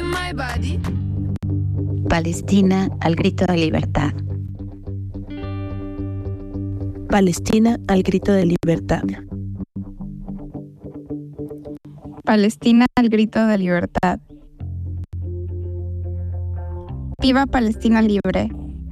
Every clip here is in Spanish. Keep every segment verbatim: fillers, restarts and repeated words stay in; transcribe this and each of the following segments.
my body. Palestina al grito de libertad. Palestina al grito de libertad. Palestina al grito de libertad. ¡Viva Palestina libre!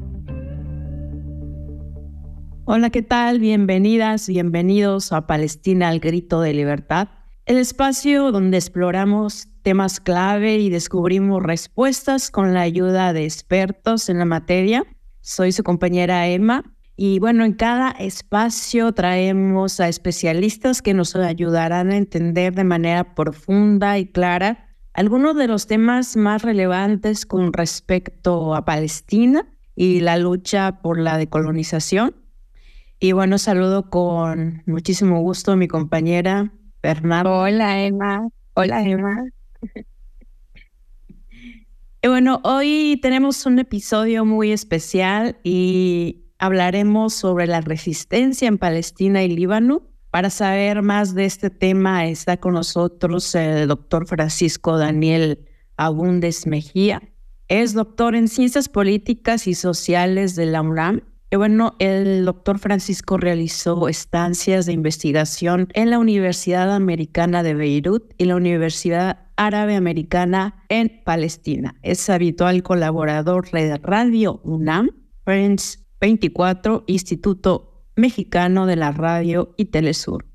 Hola, ¿qué tal? Bienvenidas, bienvenidos a Palestina al grito de libertad, el espacio donde exploramos temas clave y descubrimos respuestas con la ayuda de expertos en la materia. Soy su compañera Emma y bueno, en cada espacio traemos a especialistas que nos ayudarán a entender de manera profunda y clara algunos de los temas más relevantes con respecto a Palestina y la lucha por la decolonización. Y bueno, saludo con muchísimo gusto a mi compañera Bernardo. Hola, Emma. Hola, Emma. Y bueno, hoy tenemos un episodio muy especial y hablaremos sobre la resistencia en Palestina y Líbano. Para saber más de este tema está con nosotros el doctor Francisco Daniel Agúndez Mejía. Es doctor en Ciencias Políticas y Sociales de la UNAM. Y bueno, el doctor Francisco realizó estancias de investigación en la Universidad Americana de Beirut y la Universidad Árabe Americana en Palestina. Es habitual colaborador de Radio UNAM, France veinticuatro, Instituto Mexicano de la Radio y Telesur,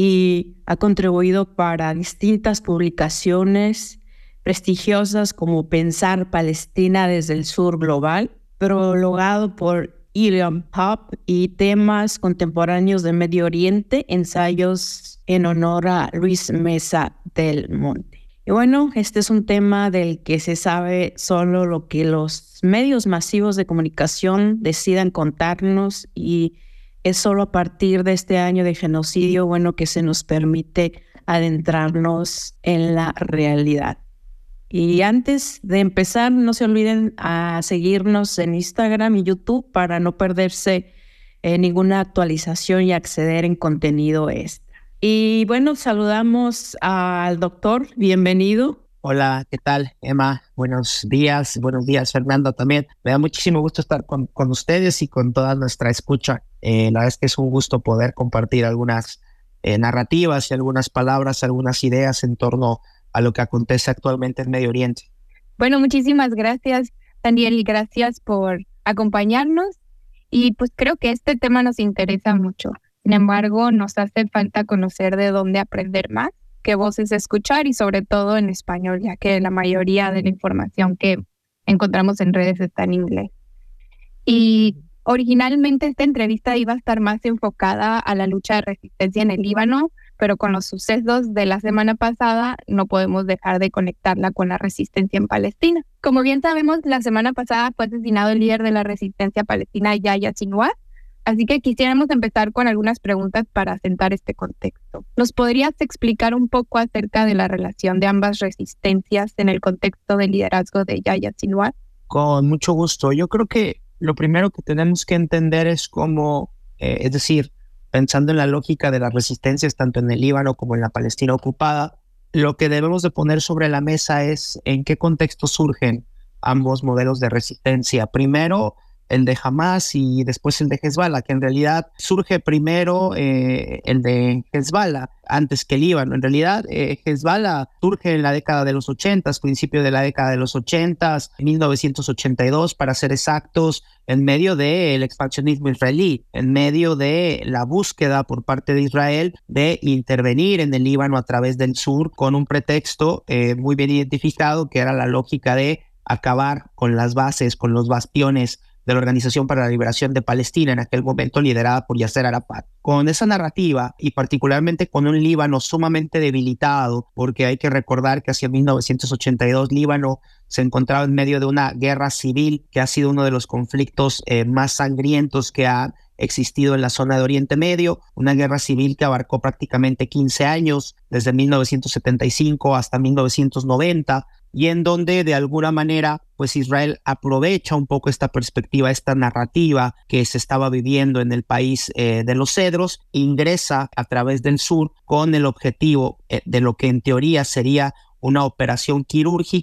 y ha contribuido para distintas publicaciones prestigiosas como Pensar Palestina desde el Sur Global, prologado por Iliam Pop, y Temas Contemporáneos de Medio Oriente, ensayos en honor a Luis Mesa del Monte. Y bueno, este es un tema del que se sabe solo lo que los medios masivos de comunicación decidan contarnos, y es solo a partir de este año de genocidio, bueno, que se nos permite adentrarnos en la realidad. Y antes de empezar, no se olviden a seguirnos en Instagram y YouTube para no perderse eh, ninguna actualización y acceder en contenido extra. Y bueno, saludamos al doctor. Bienvenido. Hola, ¿qué tal, Emma? Buenos días, buenos días, Fernando, también. Me da muchísimo gusto estar con, con ustedes y con toda nuestra escucha. Eh, la verdad es que es un gusto poder compartir algunas eh, narrativas y algunas palabras, algunas ideas en torno a lo que acontece actualmente en Medio Oriente. Bueno, muchísimas gracias, Daniel, y gracias por acompañarnos. Y pues creo que este tema nos interesa mucho. Sin embargo, nos hace falta conocer de dónde aprender más, qué voces escuchar y sobre todo en español, ya que la mayoría de la información que encontramos en redes está en inglés. Y originalmente esta entrevista iba a estar más enfocada a la lucha de resistencia en el Líbano, pero con los sucesos de la semana pasada no podemos dejar de conectarla con la resistencia en Palestina. Como bien sabemos, la semana pasada fue asesinado el líder de la resistencia palestina, Yahya Sinwar. Así que quisiéramos empezar con algunas preguntas para sentar este contexto. ¿Nos podrías explicar un poco acerca de la relación de ambas resistencias en el contexto del liderazgo de Yahya Sinwar? Con mucho gusto. Yo creo que lo primero que tenemos que entender es cómo, eh, es decir, pensando en la lógica de las resistencias tanto en el Líbano como en la Palestina ocupada, lo que debemos de poner sobre la mesa es en qué contexto surgen ambos modelos de resistencia. Primero, el de Hamas y después el de Hezbollah, que en realidad surge primero eh, el de Hezbollah antes que el Líbano. En realidad, eh, Hezbollah surge en la década de los ochentas, principio de la década de los ochentas, mil novecientos ochenta y dos, para ser exactos, en medio del expansionismo israelí, en medio de la búsqueda por parte de Israel de intervenir en el Líbano a través del sur con un pretexto eh, muy bien identificado, que era la lógica de acabar con las bases, con los bastiones de la Organización para la Liberación de Palestina, en aquel momento liderada por Yasser Arafat. Con esa narrativa, y particularmente con un Líbano sumamente debilitado, porque hay que recordar que hacia mil novecientos ochenta y dos Líbano se encontraba en medio de una guerra civil que ha sido uno de los conflictos eh, más sangrientos que ha existido en la zona de Oriente Medio, una guerra civil que abarcó prácticamente quince años, desde mil novecientos setenta y cinco hasta mil novecientos noventa, y en donde de alguna manera pues Israel aprovecha un poco esta perspectiva, esta narrativa que se estaba viviendo en el país eh, de los cedros, ingresa a través del sur con el objetivo eh, de lo que en teoría sería una operación quirúrgica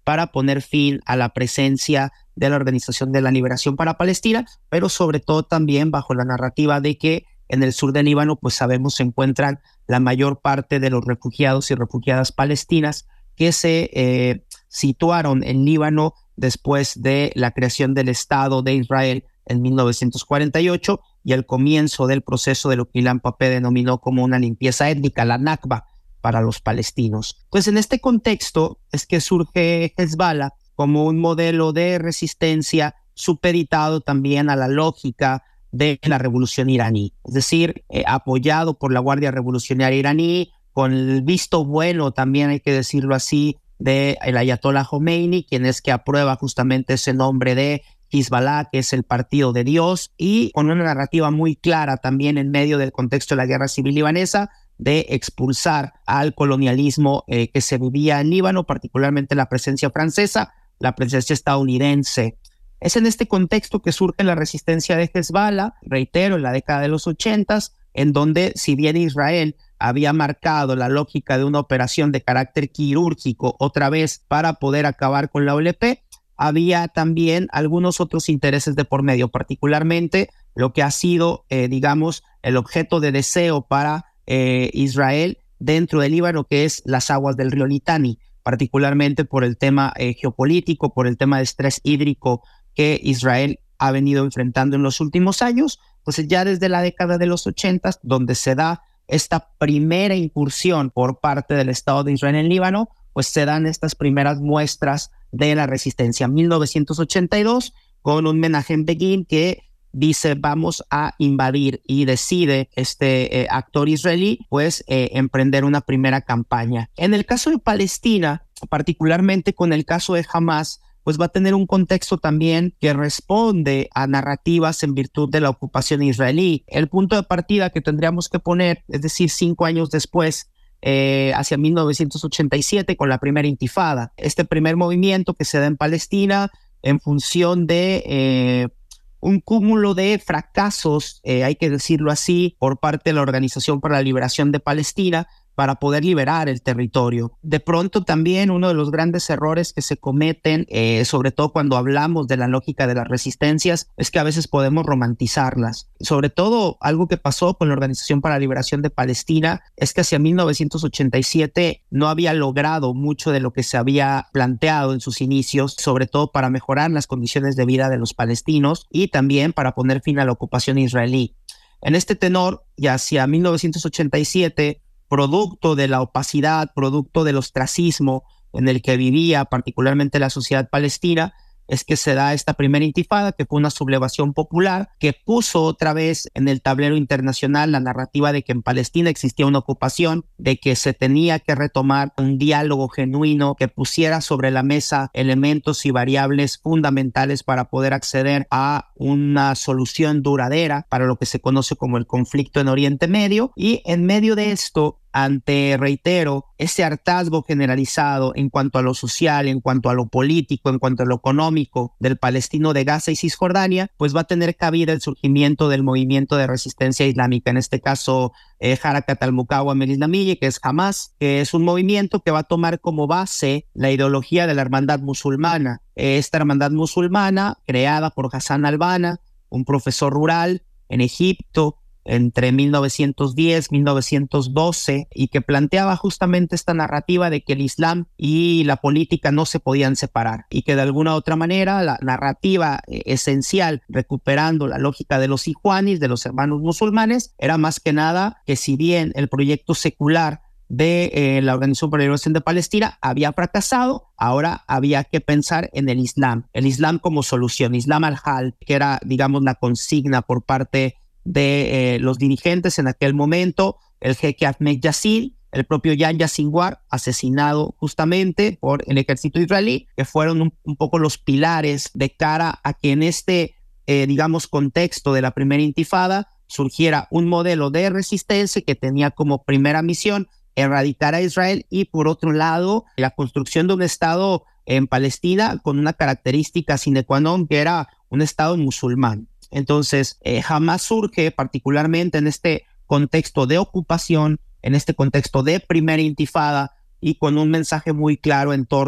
para poner fin a la presencia de la Organización de la Liberación para Palestina, pero sobre todo también bajo la narrativa de que en el sur del Líbano, pues sabemos, se encuentran la mayor parte de los refugiados y refugiadas palestinas que se eh, situaron en Líbano después de la creación del Estado de Israel en mil novecientos cuarenta y ocho y el comienzo del proceso de lo que Ilan Pappé denominó como una limpieza étnica, la Nakba, para los palestinos. Pues en este contexto es que surge Hezbollah como un modelo de resistencia supeditado también a la lógica de la revolución iraní, es decir, eh, apoyado por la Guardia Revolucionaria iraní, con el visto bueno, también hay que decirlo así, de el Ayatollah Khomeini, quien es que aprueba justamente ese nombre de Hezbollah, que es el partido de Dios, y con una narrativa muy clara también en medio del contexto de la guerra civil libanesa, de expulsar al colonialismo eh, que se vivía en Líbano, particularmente la presencia francesa, la presencia estadounidense. Es en este contexto que surge la resistencia de Hezbollah, reitero, en la década de los ochentas, en donde, si bien Israel había marcado la lógica de una operación de carácter quirúrgico otra vez para poder acabar con la O L P, había también algunos otros intereses de por medio, particularmente lo que ha sido, eh, digamos, el objeto de deseo para eh, Israel dentro del Líbano, que es las aguas del río Litani, particularmente por el tema eh, geopolítico, por el tema de estrés hídrico que Israel ha venido enfrentando en los últimos años. Pues ya desde la década de los ochentas, donde se da esta primera incursión por parte del Estado de Israel en Líbano, pues se dan estas primeras muestras de la resistencia. mil novecientos ochenta y dos, con un Menachem Begin que dice vamos a invadir, y decide este eh, actor israelí pues eh, emprender una primera campaña. En el caso de Palestina, particularmente con el caso de Hamas, pues va a tener un contexto también que responde a narrativas en virtud de la ocupación israelí. El punto de partida que tendríamos que poner, es decir, cinco años después, eh, hacia mil novecientos ochenta y siete, con la primera intifada. Este primer movimiento que se da en Palestina en función de eh, un cúmulo de fracasos, eh, hay que decirlo así, por parte de la Organización para la Liberación de Palestina, para poder liberar el territorio. De pronto también uno de los grandes errores que se cometen, eh, sobre todo cuando hablamos de la lógica de las resistencias, es que a veces podemos romantizarlas. Sobre todo algo que pasó con la Organización para la Liberación de Palestina es que hacia mil novecientos ochenta y siete no había logrado mucho de lo que se había planteado en sus inicios, sobre todo para mejorar las condiciones de vida de los palestinos y también para poner fin a la ocupación israelí. En este tenor, y hacia mil novecientos ochenta y siete, producto de la opacidad, producto del ostracismo en el que vivía particularmente la sociedad palestina, es que se da esta primera intifada, que fue una sublevación popular, que puso otra vez en el tablero internacional la narrativa de que en Palestina existía una ocupación, de que se tenía que retomar un diálogo genuino que pusiera sobre la mesa elementos y variables fundamentales para poder acceder a una solución duradera para lo que se conoce como el conflicto en Oriente Medio. Y en medio de esto, ante, reitero, ese hartazgo generalizado en cuanto a lo social, en cuanto a lo político, en cuanto a lo económico del palestino de Gaza y Cisjordania, pues va a tener cabida el surgimiento del movimiento de resistencia islámica, en este caso eh, Harakat al-Muqawama al-Islamiyya, que es Hamas, que es un movimiento que va a tomar como base la ideología de la hermandad musulmana. Esta hermandad musulmana, creada por Hassan al-Banna, un profesor rural en Egipto, entre mil novecientos diez y mil novecientos doce, y que planteaba justamente esta narrativa de que el Islam y la política no se podían separar, y que de alguna u otra manera la narrativa eh, esencial, recuperando la lógica de los ikhwanis, de los hermanos musulmanes, era más que nada que si bien el proyecto secular de eh, la Organización para la Liberación de Palestina había fracasado, ahora había que pensar en el Islam, el Islam como solución, Islam al-Hal, que era, digamos, la consigna por parte de eh, los dirigentes en aquel momento, el jeque Ahmed Yassin, el propio Yahya Sinwar, asesinado justamente por el ejército israelí, que fueron un, un poco los pilares de cara a que en este, eh, digamos, contexto de la primera intifada surgiera un modelo de resistencia que tenía como primera misión erradicar a Israel y, por otro lado, la construcción de un Estado en Palestina con una característica sine qua non, que era un Estado musulmán. Entonces, eh, Hamas surge particularmente en este contexto de ocupación, en este contexto de primera intifada, y con un mensaje muy claro en torno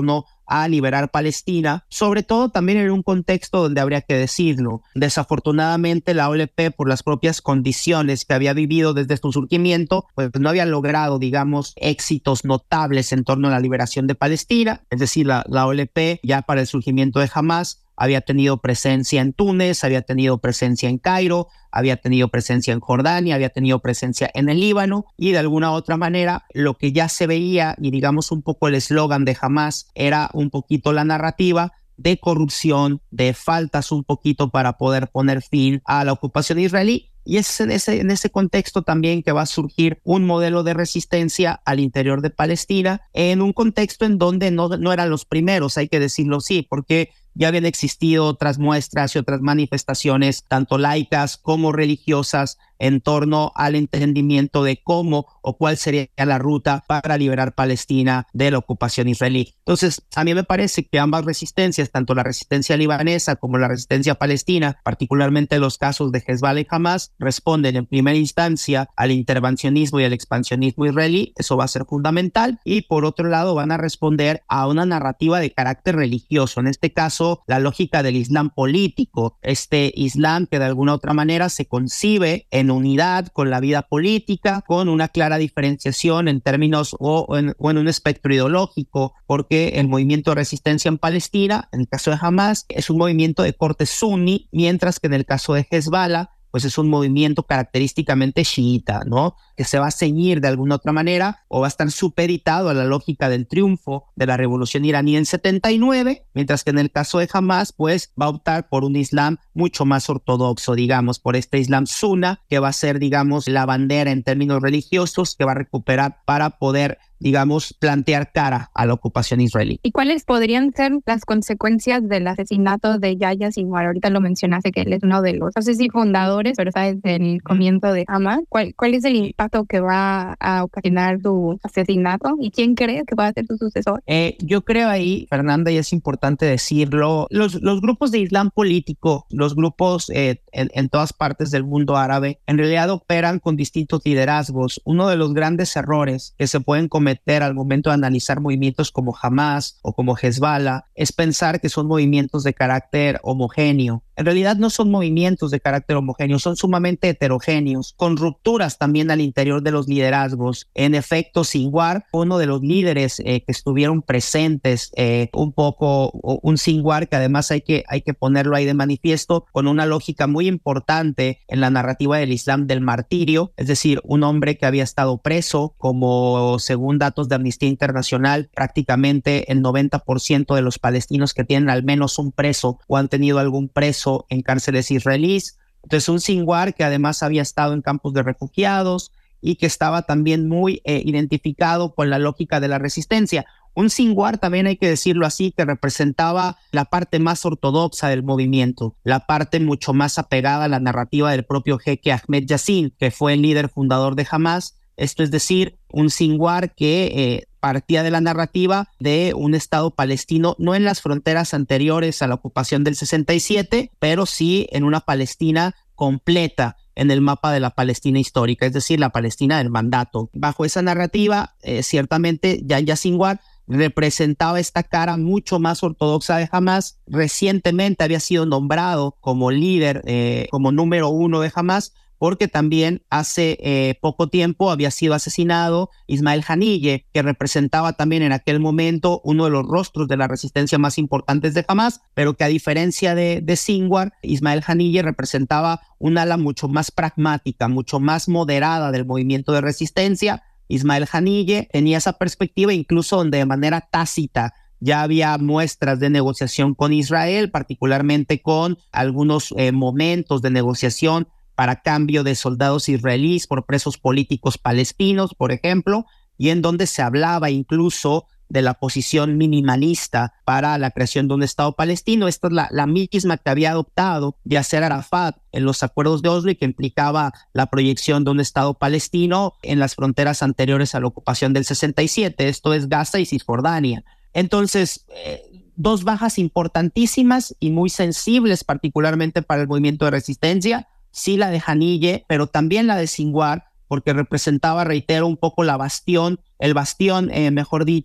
a liberar Palestina, sobre todo también en un contexto donde habría que decirlo. Desafortunadamente la O L P, por las propias condiciones que había vivido desde su surgimiento, pues no había logrado, digamos, éxitos notables en torno a la liberación de Palestina. Es decir, la, la O L P ya para el surgimiento de Hamás había tenido presencia en Túnez, había tenido presencia en Cairo, había tenido presencia en Jordania, había tenido presencia en el Líbano, y de alguna u otra manera lo que ya se veía, y digamos un poco el eslogan de Hamás, era un poquito la narrativa de corrupción, de faltas un poquito para poder poner fin a la ocupación israelí. Y es en ese, en ese contexto también que va a surgir un modelo de resistencia al interior de Palestina, en un contexto en donde no, no eran los primeros, hay que decirlo así, porque ya habían existido otras muestras y otras manifestaciones, tanto laicas como religiosas, en torno al entendimiento de cómo o cuál sería la ruta para liberar Palestina de la ocupación israelí. Entonces, a mí me parece que ambas resistencias, tanto la resistencia libanesa como la resistencia palestina, particularmente los casos de Hezbollah y Hamás, responden en primera instancia al intervencionismo y al expansionismo israelí. Eso va a ser fundamental. Y por otro lado, van a responder a una narrativa de carácter religioso. En este caso, la lógica del Islam político, este Islam que de alguna u otra manera se concibe en unidad con la vida política, con una clara diferenciación en términos o en, o en un espectro ideológico, porque el movimiento de resistencia en Palestina, en el caso de Hamás, es un movimiento de corte suní, mientras que en el caso de Hezbollah, pues es un movimiento característicamente chiita, ¿no? Que se va a ceñir de alguna otra manera o va a estar supeditado a la lógica del triunfo de la revolución iraní en setenta y nueve, mientras que en el caso de Hamás, pues va a optar por un Islam mucho más ortodoxo, digamos, por este Islam Sunna, que va a ser, digamos, la bandera en términos religiosos que va a recuperar para poder, digamos, plantear cara a la ocupación israelí. ¿Y cuáles podrían ser las consecuencias del asesinato de Yahya Sinwar? Ahorita lo mencionaste, que él es uno de los, no sé si fundadores, pero sabes, del comienzo de Hamás. ¿Cuál, cuál es el impacto que va a ocasionar su asesinato? ¿Y quién cree que va a ser su sucesor? Eh, yo creo ahí, Fernanda, y es importante decirlo, los, los grupos de Islam político, los grupos eh, en, en todas partes del mundo árabe, en realidad operan con distintos liderazgos. Uno de los grandes errores que se pueden cometer al momento de analizar movimientos como Hamás o como Hezbollah es pensar que son movimientos de carácter homogéneo. En realidad no son movimientos de carácter homogéneo, son sumamente heterogéneos, con rupturas también al interior de los liderazgos. En efecto, Sinwar, uno de los líderes eh, que estuvieron presentes, eh, un poco, un Sinwar que además hay que, hay que ponerlo ahí de manifiesto, con una lógica muy importante en la narrativa del Islam del martirio, es decir, un hombre que había estado preso, como según datos de Amnistía Internacional, prácticamente el noventa por ciento de los palestinos que tienen al menos un preso o han tenido algún preso en cárceles israelíes. Entonces un Sinwar que además había estado en campos de refugiados y que estaba también muy eh, identificado con la lógica de la resistencia. Un Sinwar, también hay que decirlo así, que representaba la parte más ortodoxa del movimiento, la parte mucho más apegada a la narrativa del propio jeque Ahmed Yassin, que fue el líder fundador de Hamás. Esto es decir, un Sinwar que eh, partía de la narrativa de un Estado palestino, no en las fronteras anteriores a la ocupación del sesenta y siete, pero sí en una Palestina completa en el mapa de la Palestina histórica, es decir, la Palestina del mandato. Bajo esa narrativa, eh, ciertamente Yahya Sinwar representaba esta cara mucho más ortodoxa de Hamás. Recientemente había sido nombrado como líder, eh, como número uno de Hamás, porque también hace eh, poco tiempo había sido asesinado Ismail Haniyeh, que representaba también en aquel momento uno de los rostros de la resistencia más importantes de Hamás, pero que a diferencia de, de Sinwar, Ismail Haniyeh representaba un ala mucho más pragmática, mucho más moderada del movimiento de resistencia. Ismail Haniyeh tenía esa perspectiva, incluso donde de manera tácita ya había muestras de negociación con Israel, particularmente con algunos eh, momentos de negociación para cambio de soldados israelíes por presos políticos palestinos, por ejemplo, y en donde se hablaba incluso de la posición minimalista para la creación de un Estado palestino. Esta es la, la misma que había adoptado Yasser Arafat en los acuerdos de Oslo y que implicaba la proyección de un Estado palestino en las fronteras anteriores a la ocupación del sesenta y siete, esto es Gaza y Cisjordania. Entonces, eh, dos bajas importantísimas y muy sensibles, particularmente para el movimiento de resistencia, sí la de Haniyeh, pero también la de Sinwar, porque representaba, reitero, un poco la bastión, el bastión, eh, mejor dicho,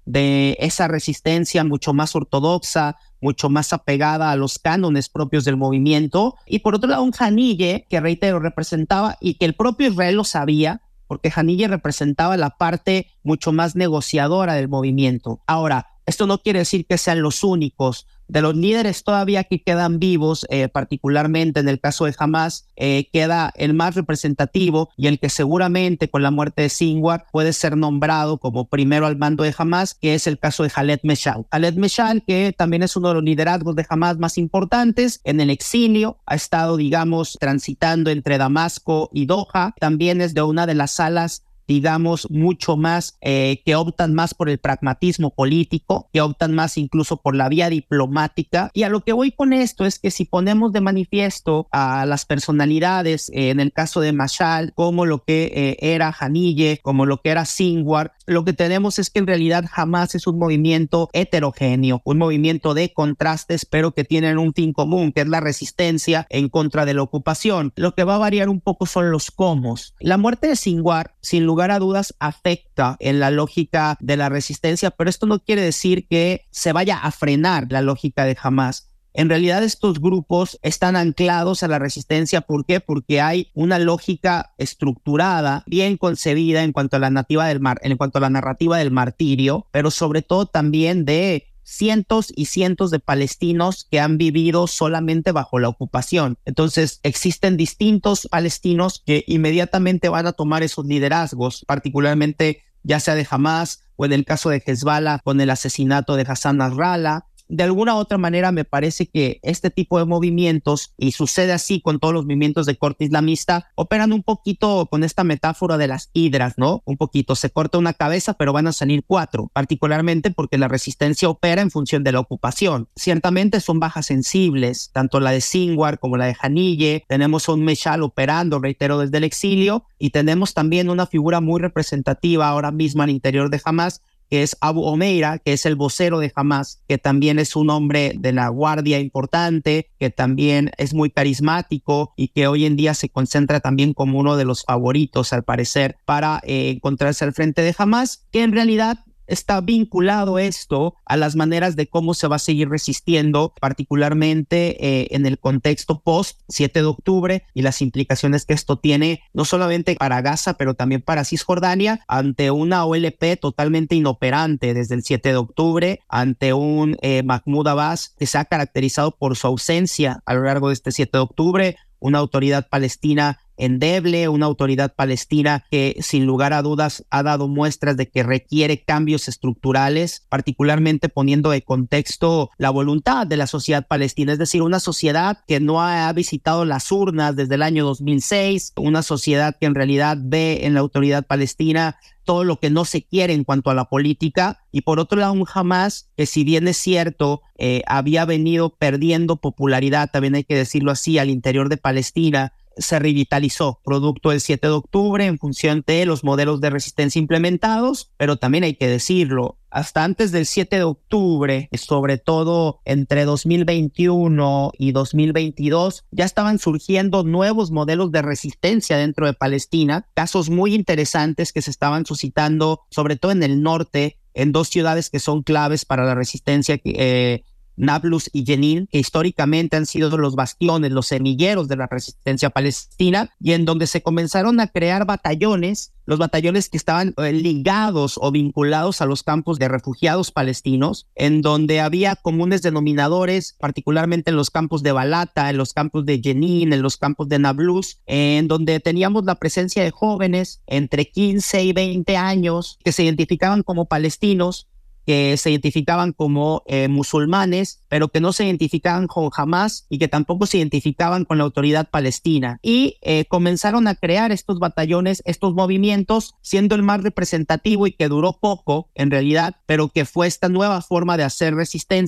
de esa resistencia mucho más ortodoxa, mucho más apegada a los cánones propios del movimiento. Y por otro lado, un Haniyeh, que reitero, representaba, y que el propio Israel lo sabía, porque Haniyeh representaba la parte mucho más negociadora del movimiento. Ahora, esto no quiere decir que sean los únicos. De los líderes todavía que quedan vivos, eh, particularmente en el caso de Hamas, eh, queda el más representativo y el que seguramente con la muerte de Sinwar puede ser nombrado como primero al mando de Hamas, que es el caso de Khaled Meshal. Khaled Meshal, que también es uno de los liderazgos de Hamas más importantes, en el exilio, ha estado, digamos, transitando entre Damasco y Doha, también es de una de las alas digamos, mucho más, eh, que optan más por el pragmatismo político, que optan más incluso por la vía diplomática. Y a lo que voy con esto es que si ponemos de manifiesto a las personalidades, eh, en el caso de Mashal, como lo que eh, era Haniyeh, como lo que era Sinwar, lo que tenemos es que en realidad Hamas es un movimiento heterogéneo, un movimiento de contrastes, pero que tienen un fin común, que es la resistencia en contra de la ocupación. Lo que va a variar un poco son los cómo. La muerte de Sinwar, sin lugar a dudas, afecta en la lógica de la resistencia, pero esto no quiere decir que se vaya a frenar la lógica de Hamas. En realidad estos grupos están anclados a la resistencia. ¿Por qué? Porque hay una lógica estructurada, bien concebida en cuanto a la narrativa del mar, en cuanto a la narrativa del martirio, pero sobre todo también de cientos y cientos de palestinos que han vivido solamente bajo la ocupación. Entonces existen distintos palestinos que inmediatamente van a tomar esos liderazgos, particularmente ya sea de Hamas o en el caso de Hezbollah con el asesinato de Hassan Nasrallah. De alguna u otra manera me parece que este tipo de movimientos, y sucede así con todos los movimientos de corte islamista, operan un poquito con esta metáfora de las hidras, ¿no? Un poquito, se corta una cabeza pero van a salir cuatro, particularmente porque la resistencia opera en función de la ocupación. Ciertamente son bajas sensibles, tanto la de Sinwar como la de Haniyeh. Tenemos a un Meshal operando, reitero, desde el exilio, y tenemos también una figura muy representativa ahora mismo al interior de Hamas, que es Abu Omeira, que es el vocero de Hamas, que también es un hombre de la guardia importante, que también es muy carismático y que hoy en día se concentra también como uno de los favoritos, al parecer, para eh, encontrarse al frente de Hamas, que en realidad está vinculado esto a las maneras de cómo se va a seguir resistiendo, particularmente eh, en el contexto post siete de octubre y las implicaciones que esto tiene no solamente para Gaza, pero también para Cisjordania, ante una O L P totalmente inoperante desde el siete de octubre, ante un eh, Mahmoud Abbas que se ha caracterizado por su ausencia a lo largo de este siete de octubre, una autoridad palestina endeble, una autoridad palestina que sin lugar a dudas ha dado muestras de que requiere cambios estructurales, particularmente poniendo de contexto la voluntad de la sociedad palestina, es decir, una sociedad que no ha visitado las urnas desde el año dos mil seis, una sociedad que en realidad ve en la autoridad palestina todo lo que no se quiere en cuanto a la política, y por otro lado un Hamas que, si bien es cierto, eh, había venido perdiendo popularidad, también hay que decirlo así, al interior de Palestina, se revitalizó producto del siete de octubre en función de los modelos de resistencia implementados, pero también hay que decirlo, hasta antes del siete de octubre, sobre todo entre dos mil veintiuno y dos mil veintidós, ya estaban surgiendo nuevos modelos de resistencia dentro de Palestina, casos muy interesantes que se estaban suscitando, sobre todo en el norte, en dos ciudades que son claves para la resistencia, eh, Nablus y Jenin, que históricamente han sido los bastiones, los semilleros de la resistencia palestina, y en donde se comenzaron a crear batallones, los batallones que estaban eh, ligados o vinculados a los campos de refugiados palestinos, en donde había comunes denominadores, particularmente en los campos de Balata, en los campos de Jenin, en los campos de Nablus, en donde teníamos la presencia de jóvenes entre quince y veinte años que se identificaban como palestinos, que se identificaban como eh, musulmanes, pero que no se identificaban con Hamas y que tampoco se identificaban con la autoridad palestina. Y eh, comenzaron a crear estos batallones, estos movimientos, siendo el más representativo y que duró poco, en realidad, pero que fue esta nueva forma de hacer resistencia,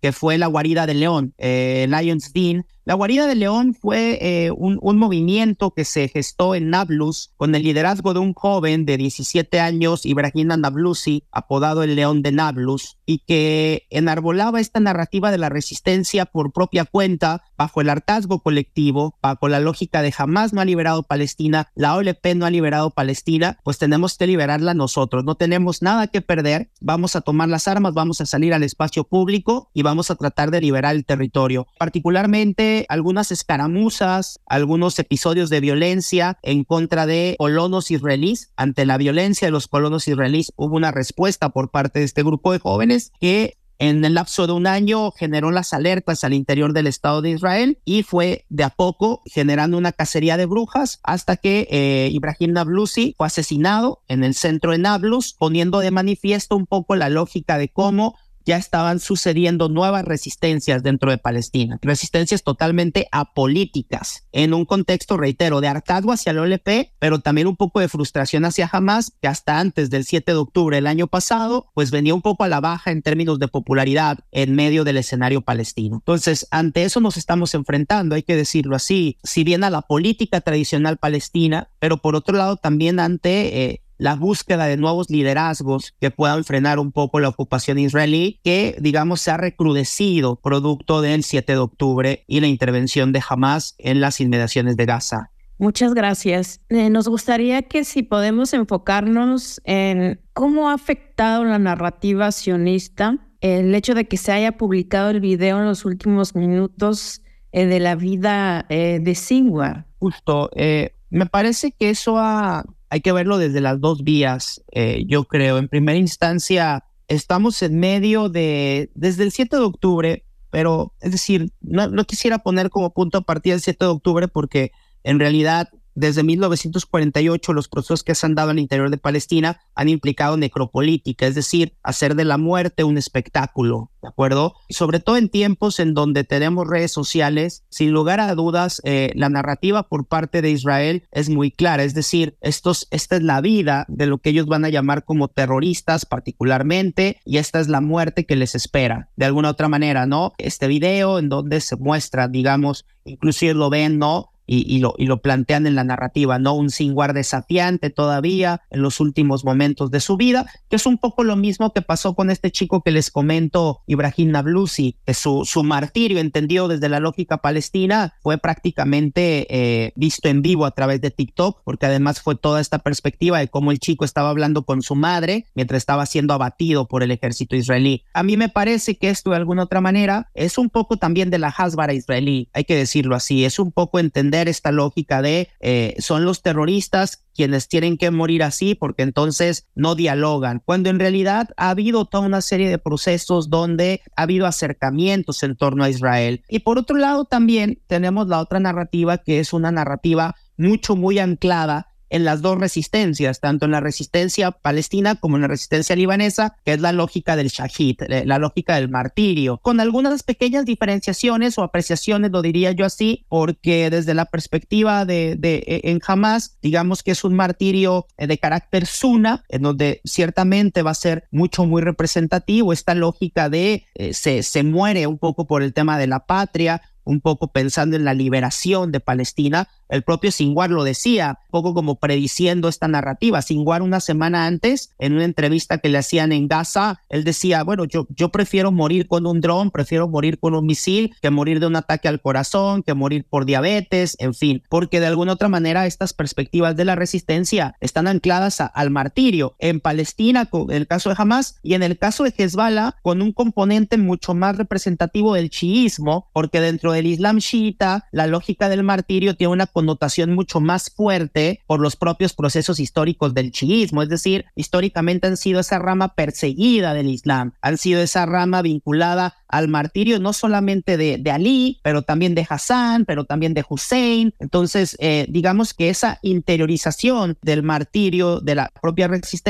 que fue la guarida del león, eh, Lion's Den. La guarida del león fue eh, un, un movimiento que se gestó en Nablus con el liderazgo de un joven de diecisiete años, Ibrahim Nablusi, apodado el León de Nablus, y que enarbolaba esta narrativa de la resistencia por propia cuenta, bajo el hartazgo colectivo, bajo la lógica de Hamás no ha liberado Palestina, la O L P no ha liberado Palestina, pues tenemos que liberarla nosotros, no tenemos nada que perder, vamos a tomar las armas, vamos a salir al espacio público y vamos a tratar de liberar el territorio. Particularmente algunas escaramuzas, algunos episodios de violencia en contra de colonos israelíes. Ante la violencia de los colonos israelíes hubo una respuesta por parte de este grupo de jóvenes que en el lapso de un año generó las alertas al interior del Estado de Israel y fue de a poco generando una cacería de brujas hasta que eh, Ibrahim Nablusi fue asesinado en el centro de Nablus, poniendo de manifiesto un poco la lógica de cómo ya estaban sucediendo nuevas resistencias dentro de Palestina, resistencias totalmente apolíticas, en un contexto, reitero, de hartazgo hacia la O L P, pero también un poco de frustración hacia Hamás, que hasta antes del siete de octubre del año pasado, pues venía un poco a la baja en términos de popularidad en medio del escenario palestino. Entonces, ante eso nos estamos enfrentando, hay que decirlo así, si bien a la política tradicional palestina, pero por otro lado también ante eh, la búsqueda de nuevos liderazgos que puedan frenar un poco la ocupación israelí, que, digamos, se ha recrudecido producto del siete de octubre y la intervención de Hamás en las inmediaciones de Gaza. Muchas gracias. Eh, nos gustaría que si podemos enfocarnos en cómo ha afectado la narrativa sionista el hecho de que se haya publicado el video en los últimos minutos eh, de la vida eh, de Sinwar. Justo, eh, me parece que eso ha... Hay que verlo desde las dos vías, eh, yo creo. En primera instancia, estamos en medio de, desde el siete de octubre, pero es decir, no, no quisiera poner como punto de partida el siete de octubre porque en realidad desde mil novecientos cuarenta y ocho los procesos que se han dado al interior de Palestina han implicado necropolítica, es decir, hacer de la muerte un espectáculo, ¿de acuerdo? Y sobre todo en tiempos en donde tenemos redes sociales, sin lugar a dudas, eh, la narrativa por parte de Israel es muy clara, es decir, estos, esta es la vida de lo que ellos van a llamar como terroristas particularmente, y esta es la muerte que les espera, de alguna otra manera, ¿no? Este video en donde se muestra, digamos, inclusive lo ven, ¿no? Y, y, lo, y lo plantean en la narrativa, ¿no? Un Sinwar desafiante todavía en los últimos momentos de su vida, que es un poco lo mismo que pasó con este chico que les comento, Ibrahim Nablusi, que su, su martirio, entendido desde la lógica palestina, fue prácticamente eh, visto en vivo a través de TikTok, porque además fue toda esta perspectiva de cómo el chico estaba hablando con su madre mientras estaba siendo abatido por el ejército israelí. A mí me parece que esto de alguna otra manera es un poco también de la Hasbara israelí, hay que decirlo así, es un poco entender esta lógica de eh, son los terroristas quienes tienen que morir así porque entonces no dialogan, cuando en realidad ha habido toda una serie de procesos donde ha habido acercamientos en torno a Israel. Y por otro lado también tenemos la otra narrativa, que es una narrativa mucho muy anclada en las dos resistencias, tanto en la resistencia palestina como en la resistencia libanesa, que es la lógica del shahid, la lógica del martirio, con algunas pequeñas diferenciaciones o apreciaciones, lo diría yo así, porque desde la perspectiva de, de en Hamás, digamos que es un martirio de carácter suna, en donde ciertamente va a ser mucho, muy representativo esta lógica de eh, se, se muere un poco por el tema de la patria, un poco pensando en la liberación de Palestina. El propio Sinwar lo decía, un poco como prediciendo esta narrativa. Sinwar una semana antes, en una entrevista que le hacían en Gaza, él decía, bueno, yo, yo prefiero morir con un dron, prefiero morir con un misil, que morir de un ataque al corazón, que morir por diabetes, en fin, porque de alguna otra manera estas perspectivas de la resistencia están ancladas a, al martirio. En Palestina, con el caso de Hamás, y en el caso de Hezbollah, con un componente mucho más representativo del chiismo, porque dentro del Islam chiita, la lógica del martirio tiene una connotación mucho más fuerte por los propios procesos históricos del chiismo, es decir, históricamente han sido esa rama perseguida del Islam, han sido esa rama vinculada al martirio no solamente de, de Ali, pero también de Hassan, pero también de Hussein. Entonces, eh, digamos que esa interiorización del martirio de la propia resistencia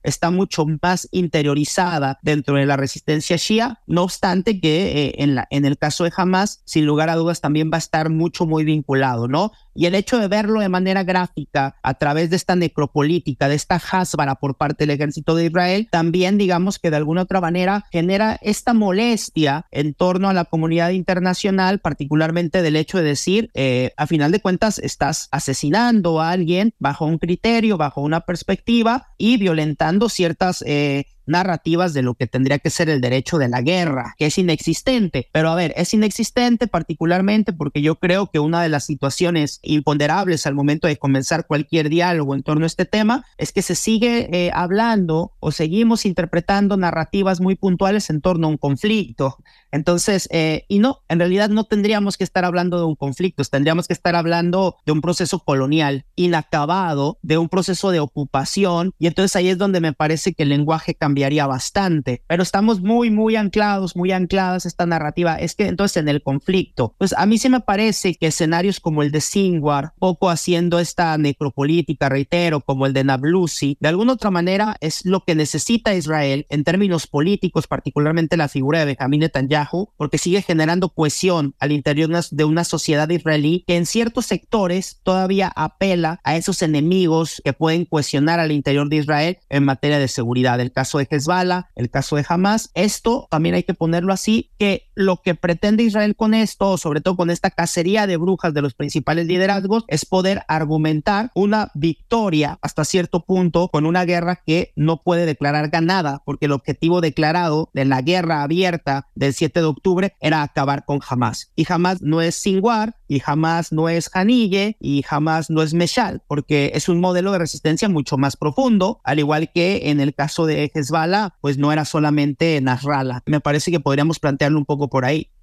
está mucho más interiorizada dentro de la resistencia shia, no obstante que eh, en, la, en el caso de Hamas, sin lugar a dudas, también va a estar mucho, muy vinculado, ¿no? Y el hecho de verlo de manera gráfica a través de esta necropolítica, de esta hasbara por parte del ejército de Israel, también digamos que de alguna otra manera genera esta molestia en torno a la comunidad internacional, particularmente del hecho de decir, eh, a final de cuentas estás asesinando a alguien bajo un criterio, bajo una perspectiva y violentando ciertas eh, narrativas de lo que tendría que ser el derecho de la guerra, que es inexistente. Pero a ver, es inexistente particularmente porque yo creo que una de las situaciones imponderables al momento de comenzar cualquier diálogo en torno a este tema es que se sigue eh, hablando o seguimos interpretando narrativas muy puntuales en torno a un conflicto. Entonces, eh, y no, en realidad no tendríamos que estar hablando de un conflicto, tendríamos que estar hablando de un proceso colonial inacabado, de un proceso de ocupación, y entonces ahí es donde me parece que el lenguaje cambiaría bastante, pero estamos muy, muy anclados, muy ancladas a esta narrativa. Es que entonces en el conflicto, pues a mí sí me parece que escenarios como el de Sinwar, poco haciendo esta necropolítica, reitero, como el de Nablusi, de alguna otra manera es lo que necesita Israel en términos políticos, particularmente la figura de Benjamín Netanyahu, porque sigue generando cohesión al interior de una sociedad israelí que en ciertos sectores todavía apela a esos enemigos que pueden cohesionar al interior de Israel en materia de seguridad. El caso de Hezbollah, el caso de Hamas, esto también hay que ponerlo así, que lo que pretende Israel con esto, sobre todo con esta cacería de brujas de los principales liderazgos, es poder argumentar una victoria hasta cierto punto con una guerra que no puede declarar ganada, porque el objetivo declarado de la guerra abierta del siete de octubre era acabar con Hamas. Y Hamas no es Sinwar, y Hamas no es Haniyeh, y Hamas no es Meshal, porque es un modelo de resistencia mucho más profundo, al igual que en el caso de Hezbollah, pues no era solamente Nasrallah. Me parece que podríamos plantearlo un poco por ahí.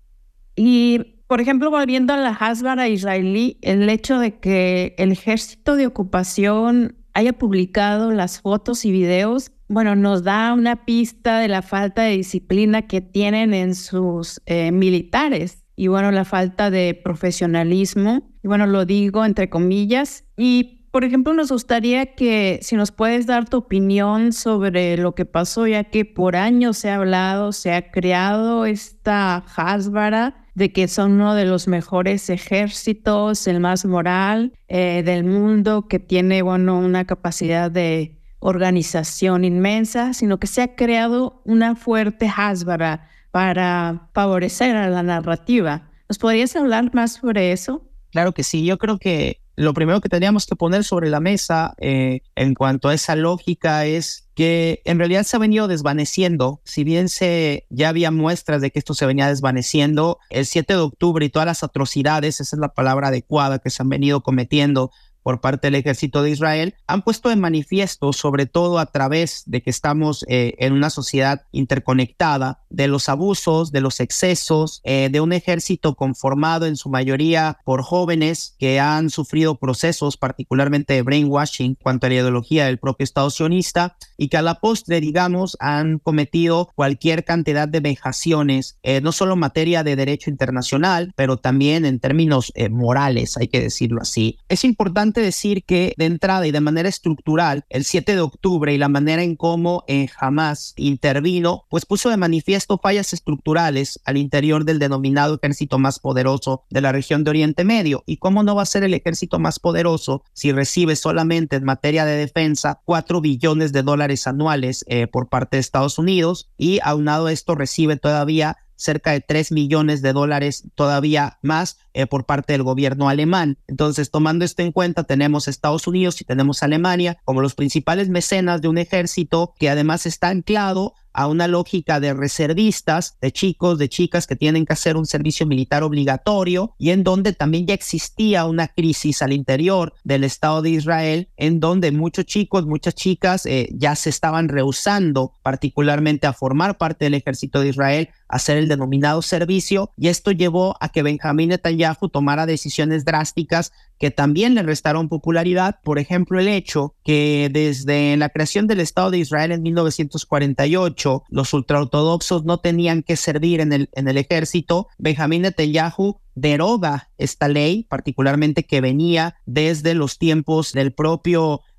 Y, por ejemplo, volviendo a la hasbara israelí, el hecho de que el ejército de ocupación haya publicado las fotos y videos, bueno, nos da una pista de la falta de disciplina que tienen en sus eh, militares y, bueno, la falta de profesionalismo. Y, bueno, lo digo entre comillas. Y, por ejemplo, nos gustaría que si nos puedes dar tu opinión sobre lo que pasó, ya que por años se ha hablado, se ha creado esta hasbara de que son uno de los mejores ejércitos, el más moral eh, del mundo, que tiene, bueno, una capacidad de organización inmensa, sino que se ha creado una fuerte hasbara para favorecer a la narrativa. ¿Nos podrías hablar más sobre eso? Claro que sí, yo creo que lo primero que tendríamos que poner sobre la mesa eh, en cuanto a esa lógica es que en realidad se ha venido desvaneciendo. Si bien se, ya había muestras de que esto se venía desvaneciendo, el siete de octubre y todas las atrocidades, esa es la palabra adecuada, que se han venido cometiendo por parte del ejército de Israel, han puesto de manifiesto, sobre todo a través de que estamos eh, en una sociedad interconectada, de los abusos, de los excesos, eh, de un ejército conformado en su mayoría por jóvenes que han sufrido procesos particularmente de brainwashing en cuanto a la ideología del propio Estado sionista y que a la postre, digamos, han cometido cualquier cantidad de vejaciones, eh, no solo en materia de derecho internacional, pero también en términos eh, morales, hay que decirlo así. Es importante decir que de entrada y de manera estructural, el siete de octubre y la manera en cómo eh, Hamas intervino, pues puso de manifiesto fallas estructurales al interior del denominado ejército más poderoso de la región de Oriente Medio. ¿Y cómo no va a ser el ejército más poderoso si recibe solamente en materia de defensa cuatro billones de dólares anuales eh, por parte de Estados Unidos, y aunado a esto recibe todavía cerca de tres millones de dólares todavía más eh, por parte del gobierno alemán? Entonces, tomando esto en cuenta, tenemos Estados Unidos y tenemos Alemania como los principales mecenas de un ejército que además está anclado a una lógica de reservistas, de chicos, de chicas que tienen que hacer un servicio militar obligatorio, y en donde también ya existía una crisis al interior del Estado de Israel, en donde muchos chicos, muchas chicas eh, ya se estaban rehusando particularmente a formar parte del ejército de Israel, a hacer el denominado servicio, y esto llevó a que Benjamín Netanyahu tomara decisiones drásticas que también le restaron popularidad. Por ejemplo, el hecho que desde la creación del Estado de Israel en mil novecientos cuarenta y ocho, los ultraortodoxos no tenían que servir en el, en el ejército. Benjamín Netanyahu deroga esta ley, particularmente que venía desde los tiempos del propio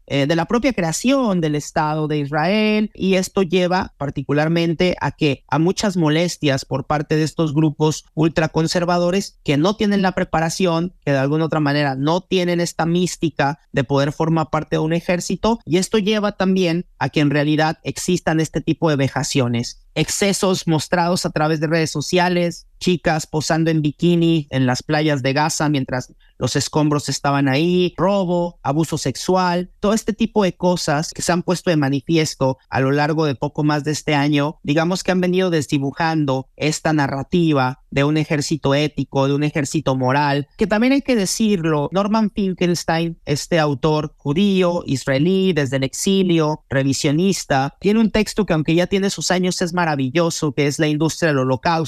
eh, de la propia creación del Estado de Israel, y esto lleva particularmente a que a muchas molestias por parte de estos grupos ultraconservadores que no tienen la preparación, que de alguna otra manera no tienen esta mística de poder formar parte de un ejército, y esto lleva también a que en realidad existan este tipo de vejaciones. Excesos mostrados a través de redes sociales, chicas posando en bikini en las playas de Gaza mientras los escombros estaban ahí, robo, abuso sexual, todo este tipo de cosas que se han puesto de manifiesto a lo largo de poco más de este año, digamos que han venido desdibujando esta narrativa de un ejército ético, de un ejército moral, que también hay que decirlo, Norman Finkelstein, este autor judío, israelí, desde el exilio, revisionista, tiene un texto que aunque ya tiene sus años es maravilloso, que es La industria del holocausto,